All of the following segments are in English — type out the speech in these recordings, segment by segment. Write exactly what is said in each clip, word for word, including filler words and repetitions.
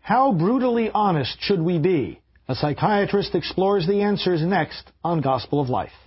How brutally honest should we be? A psychiatrist explores the answers next on Gospel of Life.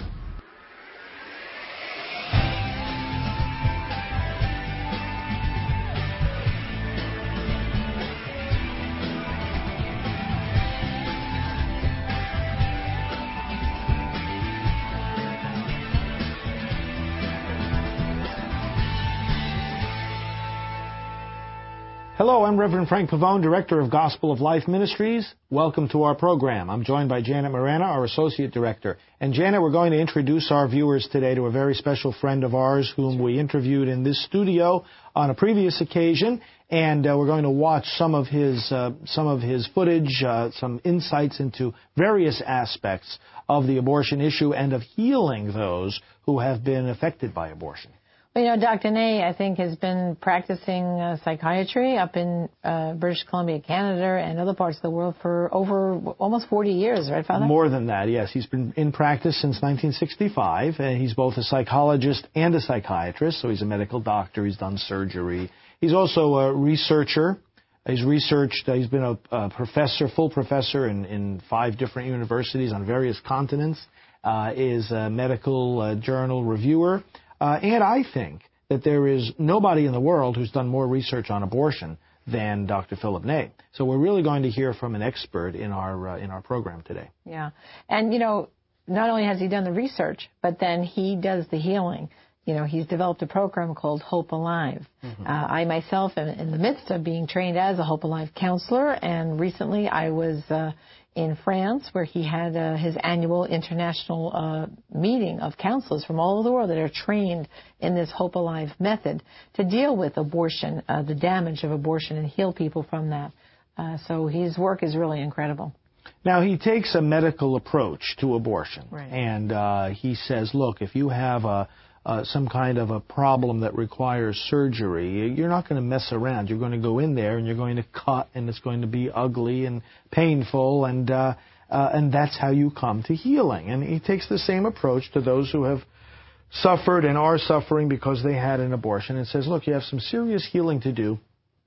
Hello, I'm Reverend Frank Pavone, Director of Gospel of Life Ministries. Welcome to our program. I'm joined by Janet Morana, our Associate Director. And Janet, we're going to introduce our viewers today to a very special friend of ours whom we interviewed in this studio on a previous occasion. And uh, we're going to watch some of his uh, some of his footage, uh, some insights into various aspects of the abortion issue and of healing those who have been affected by abortion. Well, you know, Doctor Ney, I think, has been practicing uh, psychiatry up in uh, British Columbia, Canada, and other parts of the world for over almost forty years, right, Father? More than that, yes. He's been in practice since nineteen sixty-five, and he's both a psychologist and a psychiatrist, so he's a medical doctor. He's done surgery. He's also a researcher. He's researched, uh, he's been a, a professor, full professor in, in five different universities on various continents, uh, is a medical uh, journal reviewer. Uh, and I think that there is nobody in the world who's done more research on abortion than Doctor Philip Ney. So we're really going to hear from an expert in our uh, in our program today. Yeah. And, you know, not only has he done the research, but then he does the healing. You know, he's developed a program called Hope Alive. Mm-hmm. uh, I myself am in the midst of being trained as a Hope Alive counselor, and recently I was uh, in France, where he had uh, his annual international uh, meeting of counselors from all over the world that are trained in this Hope Alive method to deal with abortion, uh, the damage of abortion, and heal people from that. Uh, so his work is really incredible. Now, he takes a medical approach to abortion, right. and uh, he says, look, if you have a Uh, some kind of a problem that requires surgery, you're not going to mess around. You're going to go in there and you're going to cut, and it's going to be ugly and painful, and uh, uh, and that's how you come to healing. And he takes the same approach to those who have suffered and are suffering because they had an abortion, and says, look, you have some serious healing to do,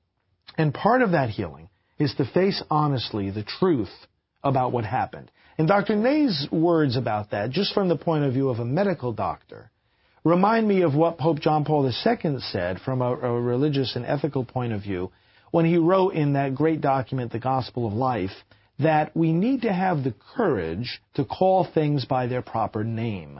and part of that healing is to face honestly the truth about what happened. And Doctor Ney's words about that, just from the point of view of a medical doctor, remind me of what Pope John Paul the Second said from a, a religious and ethical point of view when he wrote in that great document, The Gospel of Life, that we need to have the courage to call things by their proper name.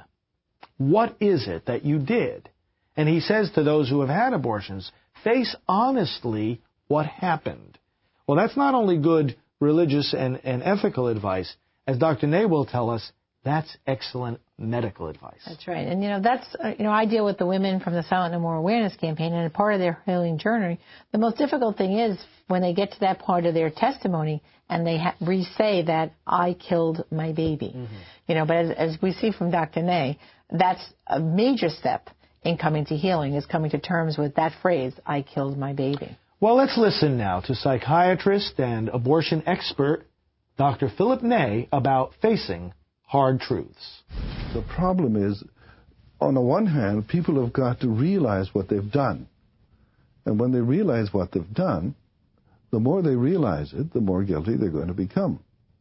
What is it that you did? And he says to those who have had abortions, face honestly what happened. Well, that's not only good religious and, and ethical advice. As Doctor Ney will tell us, that's excellent medical advice. That's right. And, you know, that's, uh, you know, I deal with the women from the Silent No More Awareness campaign, and part of their healing journey, the most difficult thing is when they get to that part of their testimony and they ha- re-say that I killed my baby. Mm-hmm. You know, but as, as we see from Doctor Ney, that's a major step in coming to healing, is coming to terms with that phrase, I killed my baby. Well, let's listen now to psychiatrist and abortion expert Doctor Philip Ney about facing hard truths. The problem is, on the one hand, people have got to realize what they've done. And when they realize what they've done, the more they realize it, the more guilty they're going to become.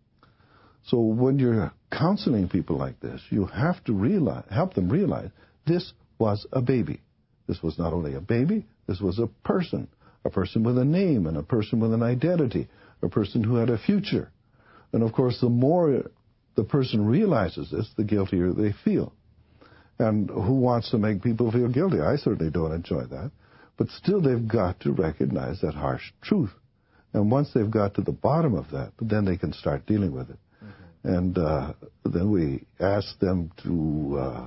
So when you're counseling people like this, you have to realize, help them realize this was a baby. This was not only a baby, this was a person, a person with a name and a person with an identity, a person who had a future. And of course, the more the person realizes this, the guiltier they feel. And who wants to make people feel guilty? I certainly don't enjoy that. But still, they've got to recognize that harsh truth. And once they've got to the bottom of that, then they can start dealing with it. Mm-hmm. And uh, then we ask them to uh,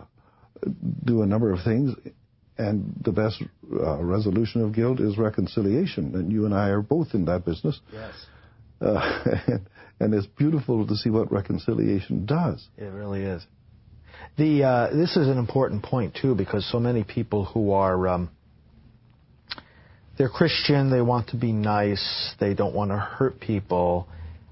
do a number of things. And the best uh, resolution of guilt is reconciliation. And you and I are both in that business. Yes. Uh, and, and it's beautiful to see what reconciliation does. It really is. The uh, this is an important point, too, because so many people who are, um, they're Christian, they want to be nice, they don't want to hurt people,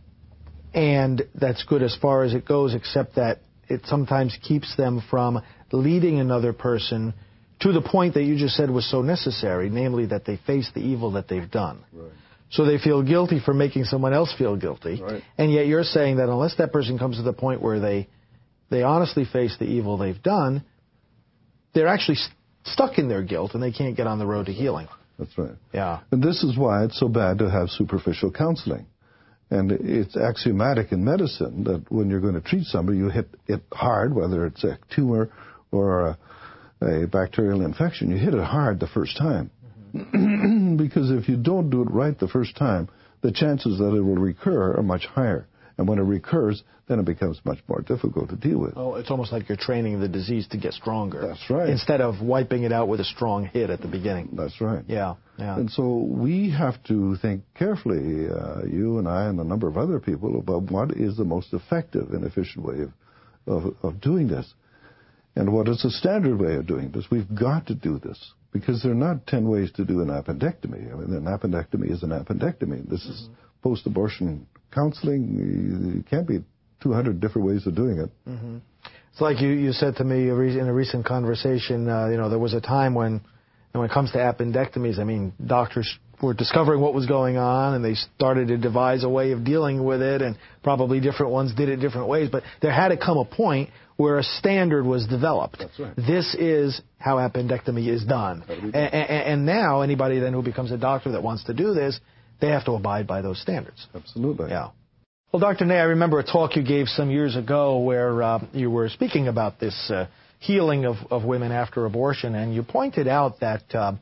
and that's good as far as it goes, except that it sometimes keeps them from leading another person to the point that you just said was so necessary, namely that they face the evil that they've done. Right. So they feel guilty for making someone else feel guilty. Right. And yet you're saying that unless that person comes to the point where they they honestly face the evil they've done, they're actually st- stuck in their guilt and they can't get on the road to healing. That's right. Yeah. And this is why it's so bad to have superficial counseling. And it's axiomatic in medicine that when you're going to treat somebody, you hit it hard, whether it's a tumor or a, a bacterial infection. You hit it hard the first time. Mm-hmm. Because if you don't do it right the first time, the chances that it will recur are much higher. And when it recurs, then it becomes much more difficult to deal with. Oh, it's almost like you're training the disease to get stronger. That's right. Instead of wiping it out with a strong hit at the beginning. That's right. Yeah, yeah. And so we have to think carefully, uh, you and I and a number of other people, about what is the most effective and efficient way of, of, of doing this. And what is the standard way of doing this? We've got to do this. Because there are not ten ways to do an appendectomy. I mean, an appendectomy is an appendectomy. This mm-hmm. is post-abortion counseling. It can't be two hundred different ways of doing it. Mm-hmm. It's like you, you said to me in a recent conversation, uh, you know, there was a time when, when it comes to appendectomies, I mean, doctors were discovering what was going on, and they started to devise a way of dealing with it, and probably different ones did it different ways. But there had to come a point where a standard was developed. That's right. This is how appendectomy is done. And, and, and now anybody then who becomes a doctor that wants to do this, they have to abide by those standards. Absolutely. Yeah. Well, Doctor Ney, I remember a talk you gave some years ago where uh, you were speaking about this uh, healing of, of women after abortion, and you pointed out that uh,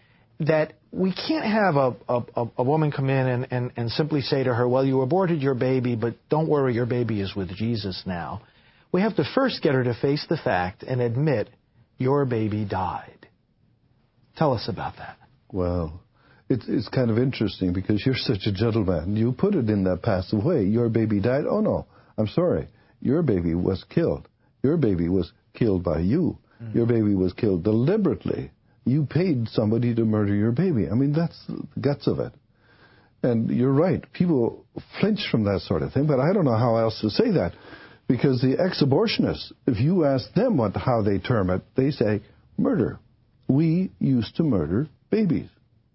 that we can't have a, a, a woman come in and, and, and simply say to her, well, you aborted your baby, but don't worry, your baby is with Jesus now. We have to first get her to face the fact and admit your baby died. Tell us about that. Well, it's, it's kind of interesting because you're such a gentleman. You put it in that passive way. Your baby died? Oh, no, I'm sorry. Your baby was killed. Your baby was killed by you. Mm-hmm. Your baby was killed deliberately. You paid somebody to murder your baby. I mean, that's the guts of it. And you're right. People flinch from that sort of thing, but I don't know how else to say that. Because the ex-abortionists, if you ask them what, how they term it, they say, murder. We used to murder babies.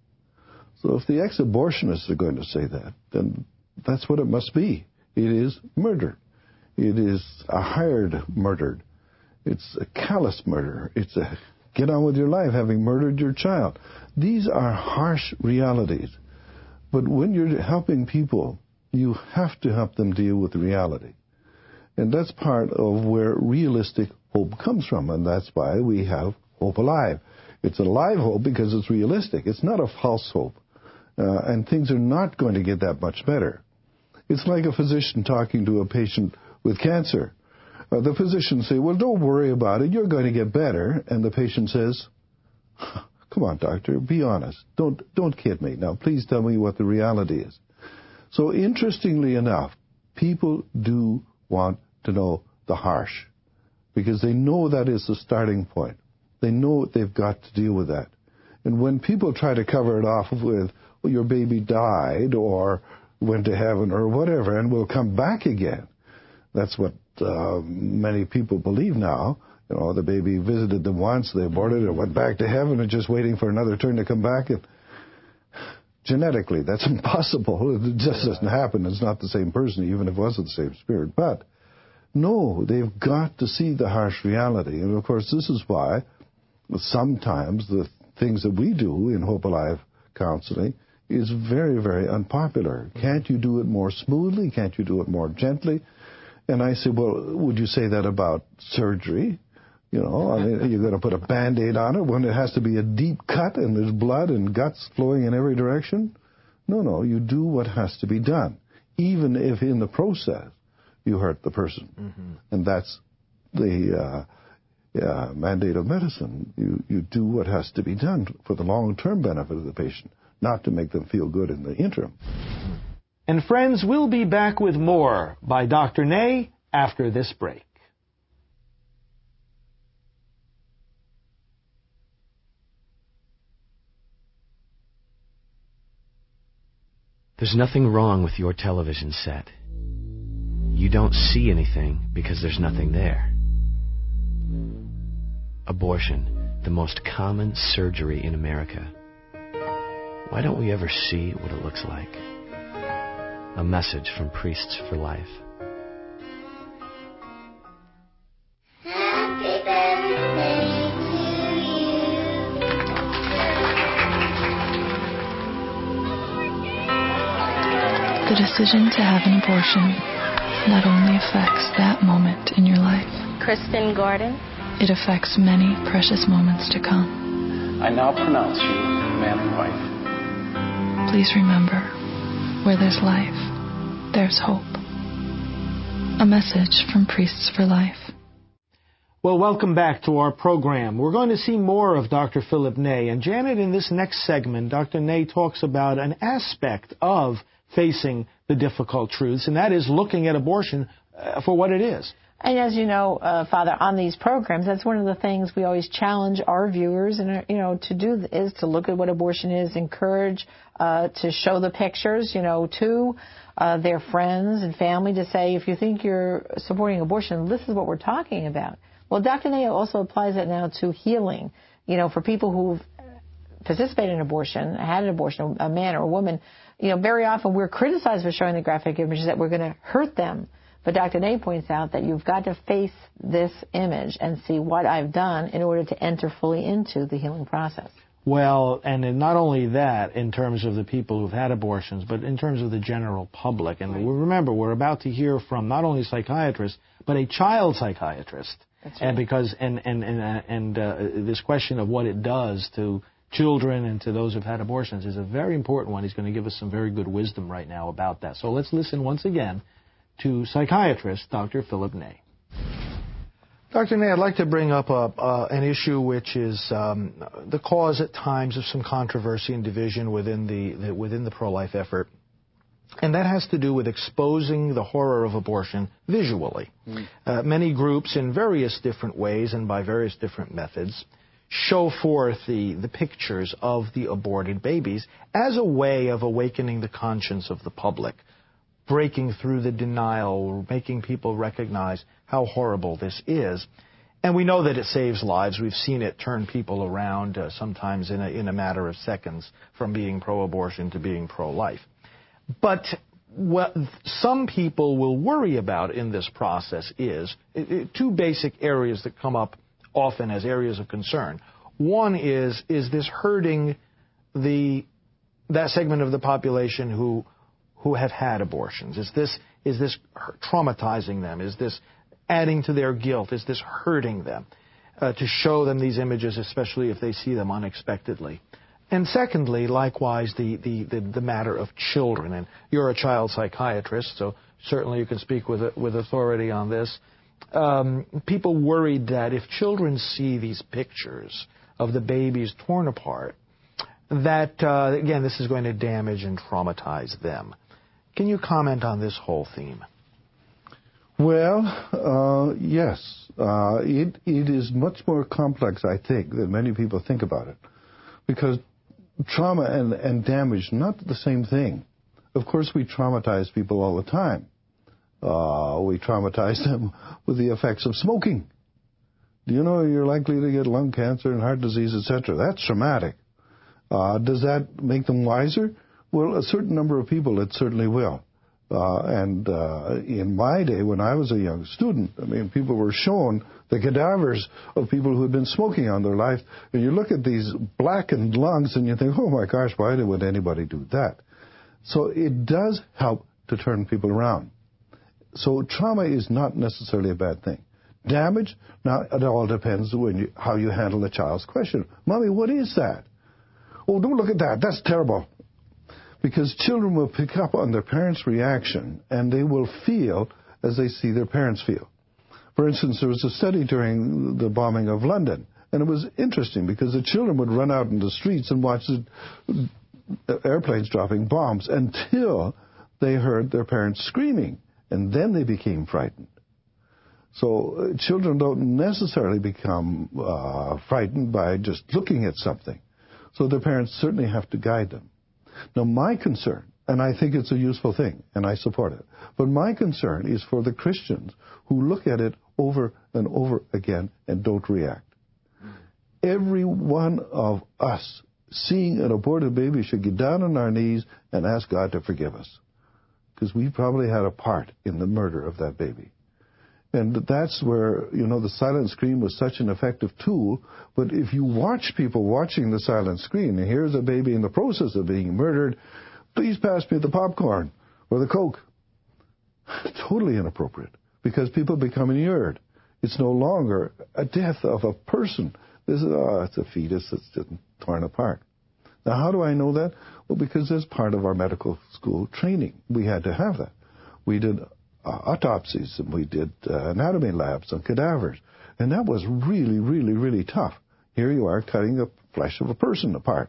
So if the ex-abortionists are going to say that, then that's what it must be. It is murder. It is a hired murder. It's a callous murder. It's a get on with your life having murdered your child. These are harsh realities. But when you're helping people, you have to help them deal with reality. And that's part of where realistic hope comes from, and that's why we have Hope Alive. It's a live hope because it's realistic. It's not a false hope. Uh, and things are not going to get that much better. It's like a physician talking to a patient with cancer. Uh, the physician say, well, don't worry about it. You're going to get better. And the patient says, come on, doctor, be honest. Don't, don't kid me. Now, please tell me what the reality is. So interestingly enough, people do want to know the harsh because they know that is the starting point. They know they've got to deal with that. And when people try to cover it off with, well, your baby died or went to heaven or whatever and will come back again, that's what uh, many people believe now. You know, the baby visited them once, they aborted it, went back to heaven and just waiting for another turn to come back. And genetically, that's impossible. It just doesn't happen. It's not the same person, even if it was the same spirit. But no, they've got to see the harsh reality. And of course, this is why sometimes the things that we do in Hope Alive counseling is very, very unpopular. Can't you do it more smoothly? Can't you do it more gently? And I say, well, would you say that about surgery? You know, I mean, you're going to put a Band-Aid on it when it has to be a deep cut and there's blood and guts flowing in every direction? No, no, you do what has to be done, even if in the process you hurt the person. Mm-hmm. And that's the uh, yeah, mandate of medicine. You, you do what has to be done for the long-term benefit of the patient, not to make them feel good in the interim. And friends, we'll be back with more by Doctor Ney after this break. There's nothing wrong with your television set. You don't see anything because there's nothing there. Abortion, the most common surgery in America. Why don't we ever see what it looks like? A message from Priests for Life. Happy birthday to you. The decision to have an abortion not only affects that moment in your life, Kristen Gordon. it affects many precious moments to come. I now pronounce you man and wife. Please remember, where there's life, there's hope. A message from Priests for Life. Well, welcome back to our program. We're going to see more of Doctor Philip Ney. And Janet, in this next segment, Doctor Ney talks about an aspect of facing the difficult truths, and that is looking at abortion uh, for what it is. And as you know, uh, Father, on these programs, that's one of the things we always challenge our viewers, and uh, you know, to do is to look at what abortion is, encourage uh, to show the pictures, you know, to uh, their friends and family, to say, if you think you're supporting abortion, this is what we're talking about. Well, Doctor Ney also applies that now to healing. You know, for people who've participated in abortion, had an abortion, a man or a woman, you know, very often we're criticized for showing the graphic images that we're going to hurt them. But Doctor Ney points out that you've got to face this image and see what I've done in order to enter fully into the healing process. Well, and not only that, in terms of the people who've had abortions, but in terms of the general public. And right. remember, we're about to hear from not only psychiatrists, but a child psychiatrist. That's right. And because and and and, uh, and uh, this question of what it does to children and to those who've had abortions is a very important one. He's going to give us some very good wisdom right now about that. So let's listen once again to psychiatrist Doctor Philip Ney. Doctor Ney, I'd like to bring up a, uh, an issue which is um, the cause at times of some controversy and division within the, the within the pro-life effort, and that has to do with exposing the horror of abortion visually. Mm. Uh, many groups, in various different ways and by various different methods, show forth the, the pictures of the aborted babies as a way of awakening the conscience of the public, breaking through the denial, making people recognize how horrible this is. And we know that it saves lives. We've seen it turn people around, uh, sometimes in a, in a matter of seconds, from being pro-abortion to being pro-life. But what some people will worry about in this process is it, it, two basic areas that come up often as areas of concern. One is, is this hurting the that segment of the population who who have had abortions? Is this is this traumatizing them? Is this adding to their guilt? Is this hurting them? Uh, to show them these images, especially if they see them unexpectedly. And secondly, likewise, the, the, the, the matter of children. And you're a child psychiatrist, so certainly you can speak with with authority on this. Um, people worried that if children see these pictures of the babies torn apart, that, uh, again, this is going to damage and traumatize them. Can you comment on this whole theme? Well, uh, yes. Uh, it, it is much more complex, I think, than many people think about it. Because trauma and, and damage, not the same thing. Of course, we traumatize people all the time. Uh, we traumatize them with the effects of smoking. Do you know you're likely to get lung cancer and heart disease, et cetera? That's traumatic. Uh, does that make them wiser? Well, a certain number of people, it certainly will. Uh, and uh, in my day, when I was a young student, I mean, people were shown the cadavers of people who had been smoking all their life. And you look at these blackened lungs and you think, oh my gosh, why would anybody do that? So it does help to turn people around. So trauma is not necessarily a bad thing. Damage, now it all depends when you, how you handle the child's question. Mommy, what is that? Oh, don't look at that. That's terrible. Because children will pick up on their parents' reaction and they will feel as they see their parents feel. For instance, there was a study during the bombing of London, and it was interesting because the children would run out in the streets and watch the airplanes dropping bombs until they heard their parents screaming. And then they became frightened. So uh, children don't necessarily become uh, frightened by just looking at something. So their parents certainly have to guide them. Now my concern, and I think it's a useful thing, and I support it, but my concern is for the Christians who look at it over and over again and don't react. Every one of us seeing an aborted baby should get down on our knees and ask God to forgive us, because we probably had a part in the murder of that baby. And that's where, you know, the silent screen was such an effective tool. But if you watch people watching the silent screen, and here's a baby in the process of being murdered, please pass me the popcorn or the Coke. Totally inappropriate, because people become inured. It's no longer a death of a person. This is, oh, it's a fetus that's just torn apart. Now, how do I know that? Well, because as part of our medical school training, we had to have that. We did uh, autopsies, and we did uh, anatomy labs on cadavers. And that was really, really, really tough. Here you are cutting the flesh of a person apart.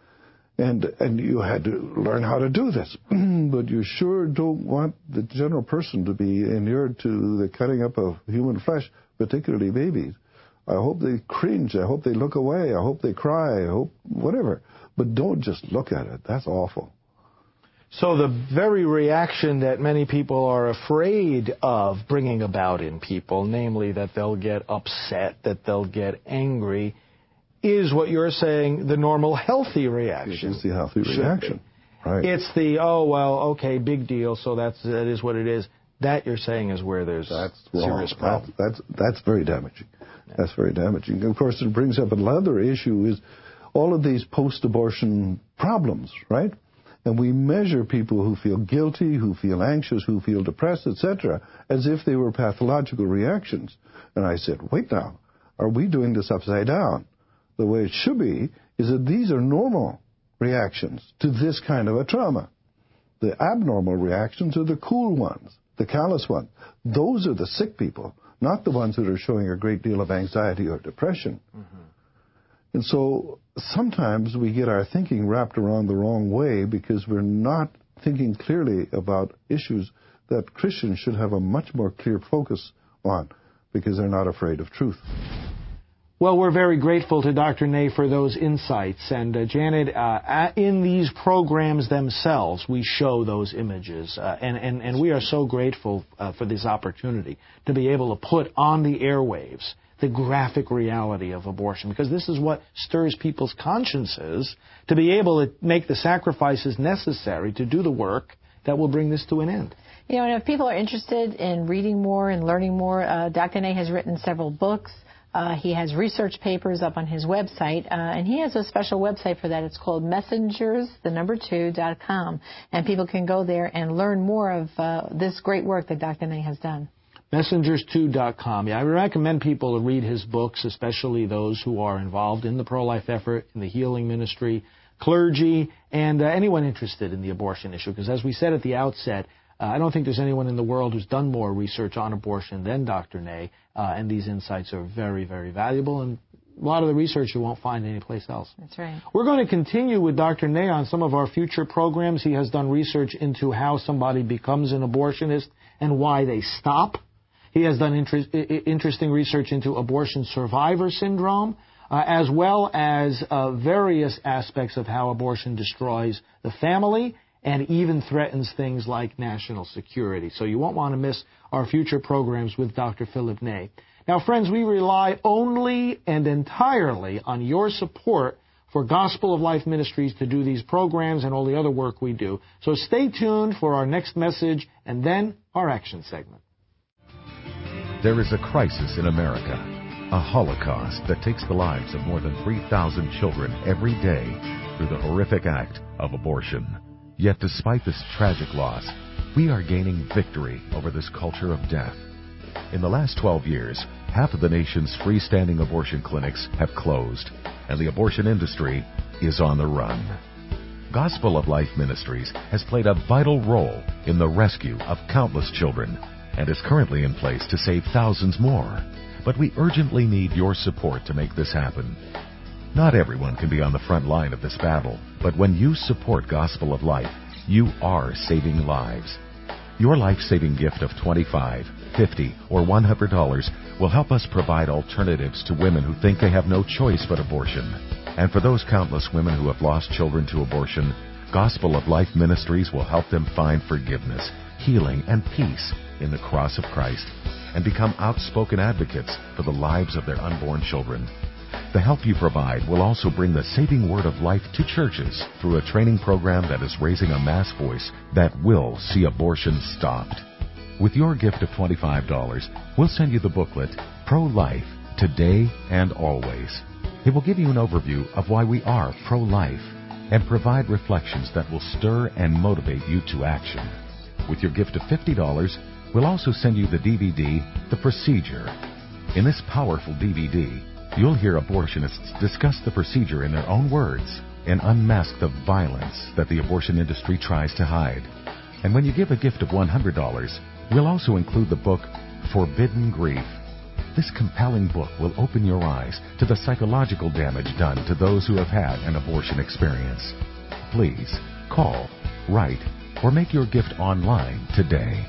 And and you had to learn how to do this. But you sure don't want the general person to be inured to the cutting up of human flesh, particularly babies. I hope they cringe. I hope they look away. I hope they cry. I hope whatever. But don't just look at it. That's awful. So the very reaction that many people are afraid of bringing about in people, namely that they'll get upset, that they'll get angry, is what you're saying the normal healthy reaction. It's the healthy reaction. Right. It's the, oh, well, okay, big deal, so that's, that is what it is. That you're saying is where there's that's serious problem. That's, that's, that's very damaging. Yeah. That's very damaging. Of course, it brings up another issue is all of these post-abortion problems, right? And we measure people who feel guilty, who feel anxious, who feel depressed, et cetera, as if they were pathological reactions. And I said, wait now, are we doing this upside down? The way it should be is that these are normal reactions to this kind of a trauma. The abnormal reactions are the cool ones, the callous ones. Those are the sick people, not the ones that are showing a great deal of anxiety or depression. Mm-hmm. And so sometimes we get our thinking wrapped around the wrong way because we're not thinking clearly about issues that Christians should have a much more clear focus on because they're not afraid of truth. Well, we're very grateful to Doctor Ney for those insights. And, uh, Janet, uh, in these programs themselves, we show those images. Uh, and, and, and we are so grateful uh, for this opportunity to be able to put on the airwaves the graphic reality of abortion, because this is what stirs people's consciences to be able to make the sacrifices necessary to do the work that will bring this to an end. You know, and if people are interested in reading more and learning more, uh, Doctor Ney has written several books. Uh, he has research papers up on his website, uh, and he has a special website for that. It's called messengers, the number two, dot com. And people can go there and learn more of uh, this great work that Doctor Ney has done. messengers two dot com. Yeah, I recommend people to read his books, especially those who are involved in the pro-life effort, in the healing ministry, clergy, and uh, anyone interested in the abortion issue. Because as we said at the outset, uh, I don't think there's anyone in the world who's done more research on abortion than Doctor Ney, uh, and these insights are very, very valuable, and a lot of the research you won't find anyplace else. That's right. We're going to continue with Doctor Ney on some of our future programs. He has done research into how somebody becomes an abortionist and why they stop. He has done inter- interesting research into abortion survivor syndrome, uh, as well as uh, various aspects of how abortion destroys the family and even threatens things like national security. So you won't want to miss our future programs with Doctor Philip Ney. Now, friends, we rely only and entirely on your support for Gospel of Life Ministries to do these programs and all the other work we do. So stay tuned for our next message and then our action segment. There is a crisis in America, a holocaust that takes the lives of more than three thousand children every day through the horrific act of abortion. Yet despite this tragic loss, we are gaining victory over this culture of death. In the last twelve years, half of the nation's freestanding abortion clinics have closed, and the abortion industry is on the run. Gospel of Life Ministries has played a vital role in the rescue of countless children and is currently in place to save thousands more. But we urgently need your support to make this happen. Not everyone can be on the front line of this battle, but when you support Gospel of Life, you are saving lives. Your life-saving gift of twenty-five dollars, fifty dollars, or one hundred dollars will help us provide alternatives to women who think they have no choice but abortion. And for those countless women who have lost children to abortion, Gospel of Life Ministries will help them find forgiveness, healing, and peace in the cross of Christ and become outspoken advocates for the lives of their unborn children. The help you provide will also bring the saving word of life to churches through a training program that is raising a mass voice that will see abortion stopped. With your gift of twenty-five dollars, we'll send you the booklet, Pro-Life, Today and Always. It will give you an overview of why we are pro-life and provide reflections that will stir and motivate you to action. With your gift of fifty dollars, we'll also send you the D V D, The Procedure. In this powerful D V D, you'll hear abortionists discuss the procedure in their own words and unmask the violence that the abortion industry tries to hide. And when you give a gift of one hundred dollars, we'll also include the book, Forbidden Grief. This compelling book will open your eyes to the psychological damage done to those who have had an abortion experience. Please call, write, or make your gift online today.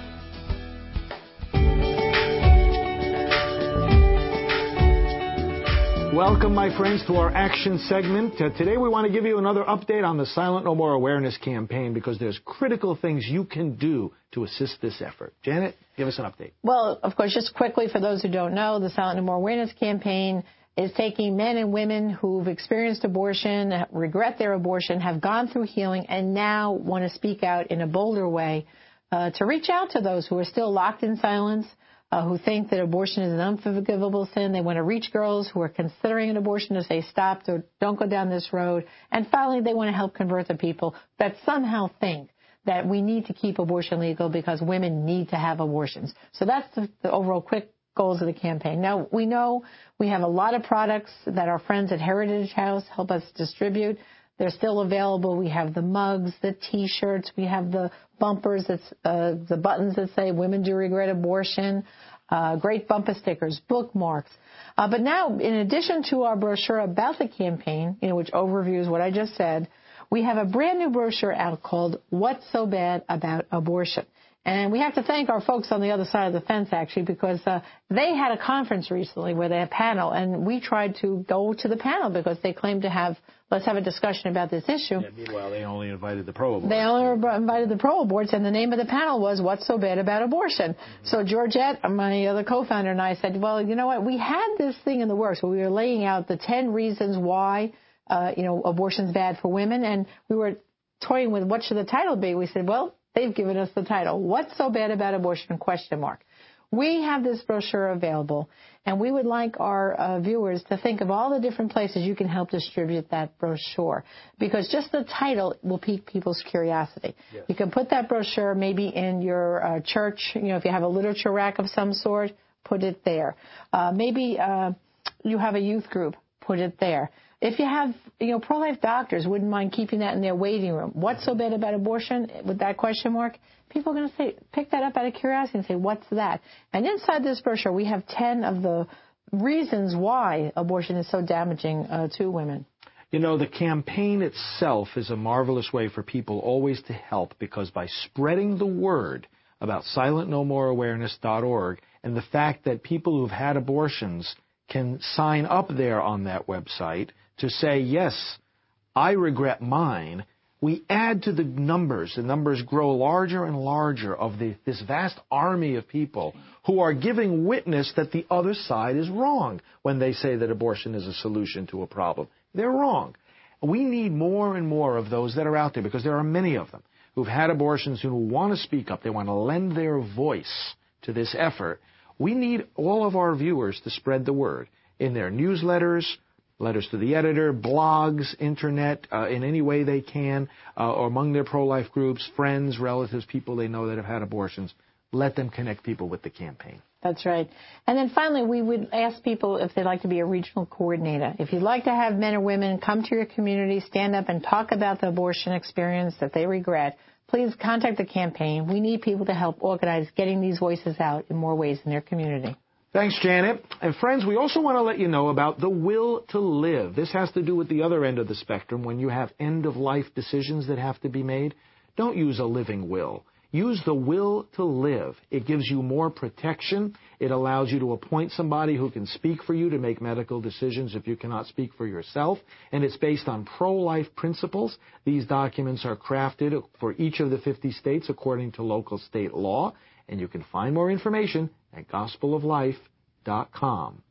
Welcome, my friends, to our action segment. Uh, today we want to give you another update on the Silent No More Awareness campaign because there's critical things you can do to assist this effort. Janet, give us an update. Well, of course, just quickly for those who don't know, the Silent No More Awareness campaign is taking men and women who've experienced abortion, regret their abortion, have gone through healing, and now want to speak out in a bolder way uh, to reach out to those who are still locked in silence, Uh, who think that abortion is an unforgivable sin. They want to reach girls who are considering an abortion to say, stop, or don't go down this road. And finally, they want to help convert the people that somehow think that we need to keep abortion legal because women need to have abortions. So that's the, the overall quick goals of the campaign. Now, we know we have a lot of products that our friends at Heritage House help us distribute. They're still available. We have the mugs, the T-shirts. We have the bumpers, that's, uh, the buttons that say women do regret abortion, uh, great bumper stickers, bookmarks. Uh, but now, in addition to our brochure about the campaign, you know, which overviews what I just said, we have a brand new brochure out called What's So Bad About Abortion. And we have to thank our folks on the other side of the fence, actually, because uh, they had a conference recently where they had a panel, and we tried to go to the panel because they claimed to have, let's have a discussion about this issue. Yeah, meanwhile, they only invited the pro-aborts. They only invited the pro-aborts, and the name of the panel was What's So Bad About Abortion. Mm-hmm. So Georgette, my other co-founder, and I said, well, you know what, we had this thing in the works where we were laying out the ten reasons why, uh, you know, abortion's bad for women, and we were toying with what should the title be. We said, well, they've given us the title, What's So Bad About Abortion, question mark. We have this brochure available, and we would like our uh, viewers to think of all the different places you can help distribute that brochure, because just the title will pique people's curiosity. Yes. You can put that brochure maybe in your uh, church. You know, if you have a literature rack of some sort, put it there. Uh, maybe uh, you have a youth group, put it there. If you have, you know, pro-life doctors, wouldn't mind keeping that in their waiting room. What's so bad about abortion? With that question mark, people are going to say, pick that up out of curiosity and say, what's that? And inside this brochure, we have ten of the reasons why abortion is so damaging uh, to women. You know, the campaign itself is a marvelous way for people always to help, because by spreading the word about silent no more awareness dot org and the fact that people who've had abortions can sign up there on that website to say, yes, I regret mine, we add to the numbers. The numbers grow larger and larger of the, this vast army of people who are giving witness that the other side is wrong when they say that abortion is a solution to a problem. They're wrong. We need more and more of those that are out there, because there are many of them who've had abortions who want to speak up. They want to lend their voice to this effort. We need all of our viewers to spread the word in their newsletters, letters to the editor, blogs, internet, uh, in any way they can, uh, or among their pro-life groups, friends, relatives, people they know that have had abortions. Let them connect people with the campaign. That's right. And then finally, we would ask people if they'd like to be a regional coordinator. If you'd like to have men or women come to your community, stand up and talk about the abortion experience that they regret, please contact the campaign. We need people to help organize getting these voices out in more ways in their community. Thanks, Janet. And friends, we also want to let you know about the will to live. This has to do with the other end of the spectrum. When you have end-of-life decisions that have to be made, don't use a living will. Use the will to live. It gives you more protection. It allows you to appoint somebody who can speak for you to make medical decisions if you cannot speak for yourself. And it's based on pro-life principles. These documents are crafted for each of the fifty states according to local state law. And you can find more information at gospel of life dot com.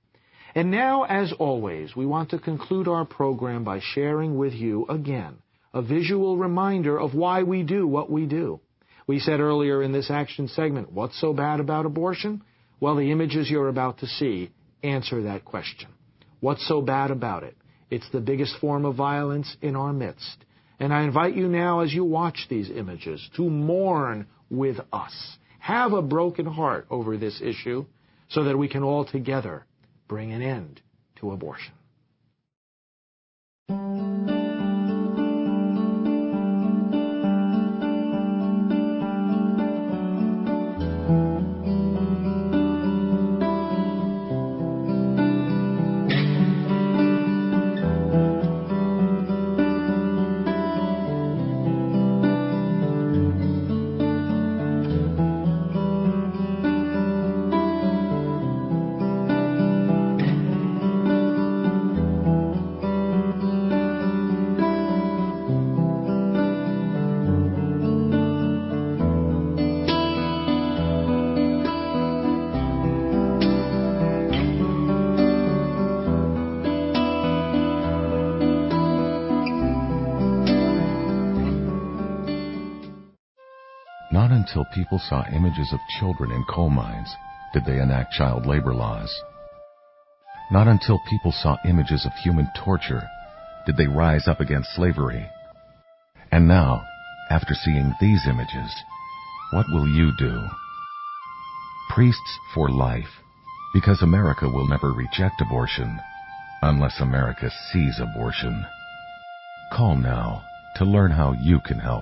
And now, as always, we want to conclude our program by sharing with you again a visual reminder of why we do what we do. We said earlier in this action segment, what's so bad about abortion? Well, the images you're about to see answer that question. What's so bad about it? It's the biggest form of violence in our midst. And I invite you now, as you watch these images, to mourn with us. Have a broken heart over this issue so that we can all together bring an end to abortion. Not until people saw images of children in coal mines did they enact child labor laws. Not until people saw images of human torture did they rise up against slavery. And now, after seeing these images, what will you do? Priests for life, because America will never reject abortion unless America sees abortion. Call now to learn how you can help.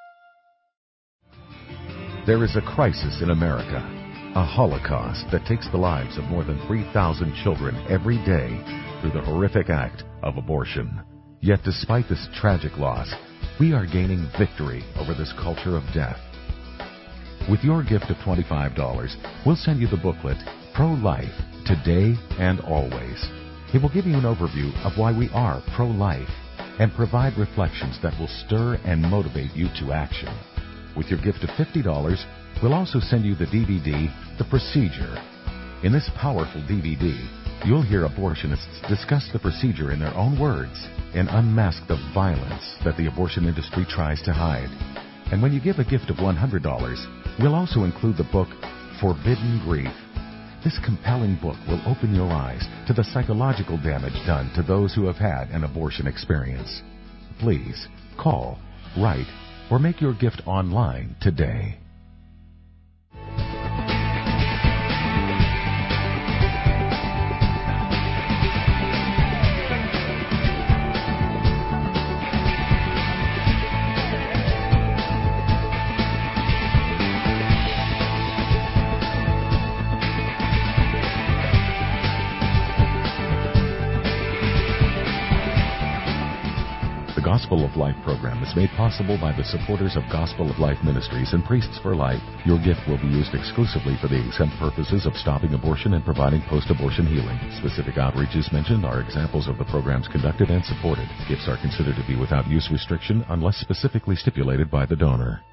There is a crisis in America, a holocaust that takes the lives of more than three thousand children every day through the horrific act of abortion. Yet despite this tragic loss, we are gaining victory over this culture of death. With your gift of twenty-five dollars, we'll send you the booklet, Pro-Life, Today and Always. It will give you an overview of why we are pro-life and provide reflections that will stir and motivate you to action. With your gift of fifty dollars, we'll also send you the D V D, The Procedure. In this powerful D V D, you'll hear abortionists discuss the procedure in their own words and unmask the violence that the abortion industry tries to hide. And when you give a gift of one hundred dollars, we'll also include the book, Forbidden Grief. This compelling book will open your eyes to the psychological damage done to those who have had an abortion experience. Please, call, write, or make your gift online today. The Gospel of Life program is made possible by the supporters of Gospel of Life Ministries and Priests for Life. Your gift will be used exclusively for the exempt purposes of stopping abortion and providing post-abortion healing. Specific outreaches mentioned are examples of the programs conducted and supported. Gifts are considered to be without use restriction unless specifically stipulated by the donor.